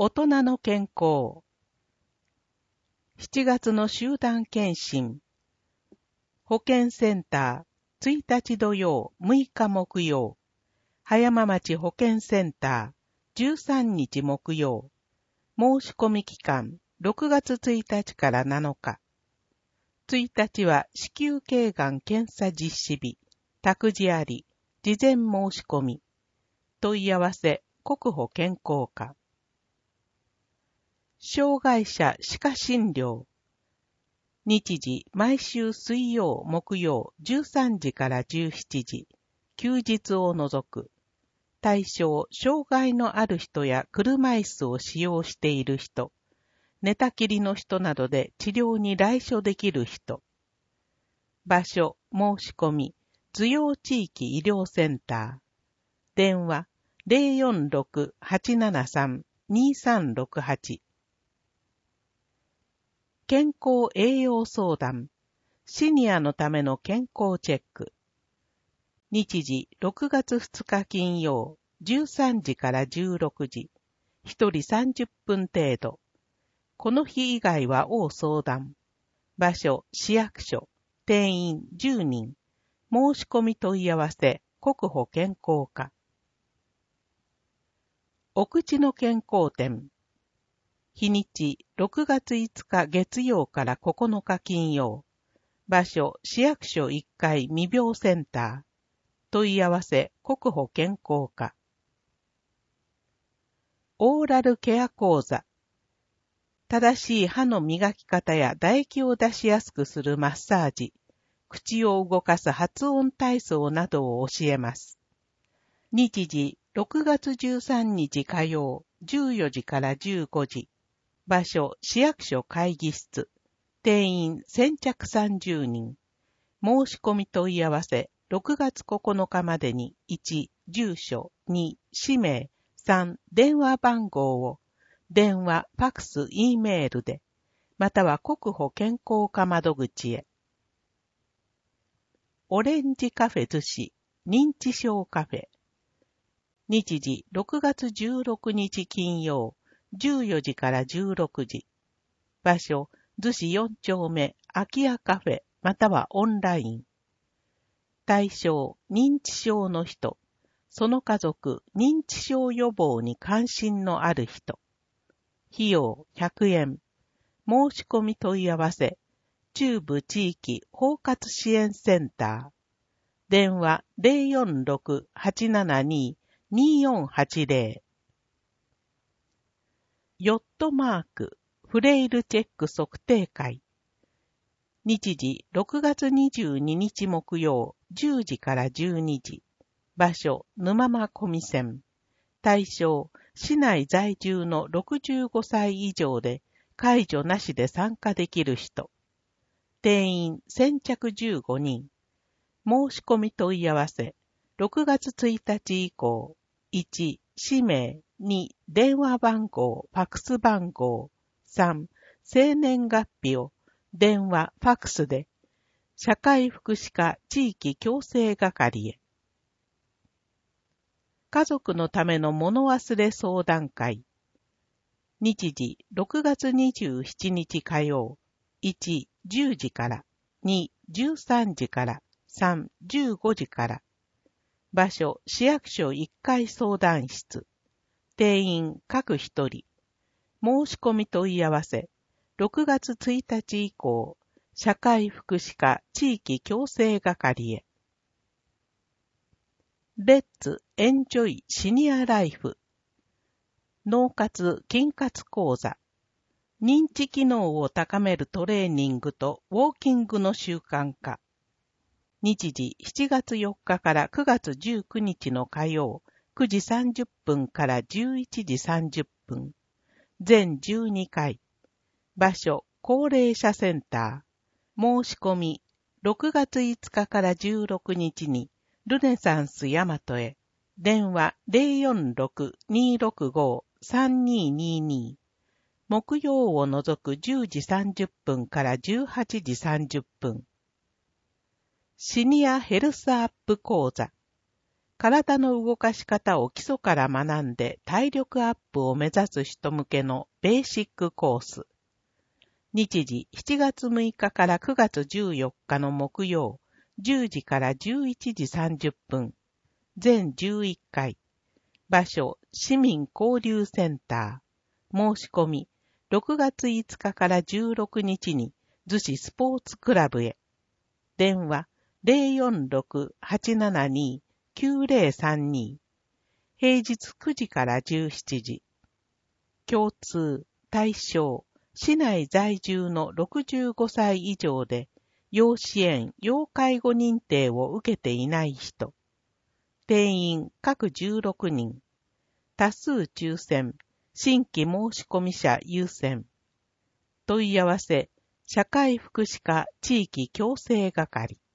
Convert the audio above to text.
大人の健康。7月の集団検診。保健センター、1日土曜、6日木曜。葉山町保健センター、13日木曜。申し込み期間、6月1日から7日。1日は子宮頸がん検査実施日、託児あり、事前申し込み。問い合わせ、国保健康課。障害者歯科診療。日時、毎週水曜、木曜、13時から17時。休日を除く。対象、障害のある人や車椅子を使用している人。寝たきりの人などで治療に来所できる人。場所、申し込み、図陽地域医療センター。電話、046-873-2368。健康栄養相談。シニアのための健康チェック。日時、6月2日金曜、13時から16時。1人30分程度。この日以外は応相談。場所、市役所。定員10人。申し込み問い合わせ、国保健康課。お口の健康展。日にち、6月5日月曜から9日金曜。場所、市役所1階未病センター。問い合わせ、国保健康課。オーラルケア講座。正しい歯の磨き方や唾液を出しやすくするマッサージ、口を動かす発音体操などを教えます。日時、6月13日火曜、14時から15時。場所、市役所会議室。定員先着30人。申し込み問い合わせ、6月9日までに1、住所、2、氏名、3、電話番号を、電話、ファクス、Eメールで、または国保健康課窓口へ。オレンジカフェ逗子、認知症カフェ。日時、6月16日金曜、14時から16時。場所、逗子4丁目、空き家カフェ、またはオンライン。対象、認知症の人。その家族、認知症予防に関心のある人。費用、100円。申し込み問い合わせ、中部地域包括支援センター。電話、046-872-2480。ヨットマーク、フレイルチェック測定会。日時、6月22日木曜、10時から12時。場所、沼間小見線。対象、市内在住の65歳以上で、介助なしで参加できる人。定員、先着15人。申し込み問い合わせ、6月1日以降、1、氏名、2、電話番号、ファクス番号、3、生年月日を、電話、ファクスで、社会福祉課地域共生係へ。家族のための物忘れ相談会。日時、6月27日火曜、1、10時から、2、13時から、3、15時から。場所、市役所1階相談室。定員、各1人。申し込み問い合わせ、6月1日以降、社会福祉課地域共生係へ。レッツエンジョイシニアライフ。脳活筋活講座。認知機能を高めるトレーニングとウォーキングの習慣化。日時7月4日から9月19日の火曜、9時30分から11時30分。全12回。場所、高齢者センター。申し込み、6月5日から16日に、ルネサンスヤマトへ。電話 046-265-3222。木曜を除く10時30分から18時30分。シニアヘルスアップ講座。 体の動かし方を基礎から学んで体力アップを目指す人向けのベーシックコース。日時7月6日から9月14日の木曜、10時から11時30分。全11回。場所、市民交流センター。申し込み、6月5日から16日に、逗子スポーツクラブへ。電話、046-872-9032。平日9時から17時。共通、対象、市内在住の65歳以上で、要支援・要介護認定を受けていない人。定員各16人。多数抽選。新規申し込み者優先。問い合わせ、社会福祉課地域共生係。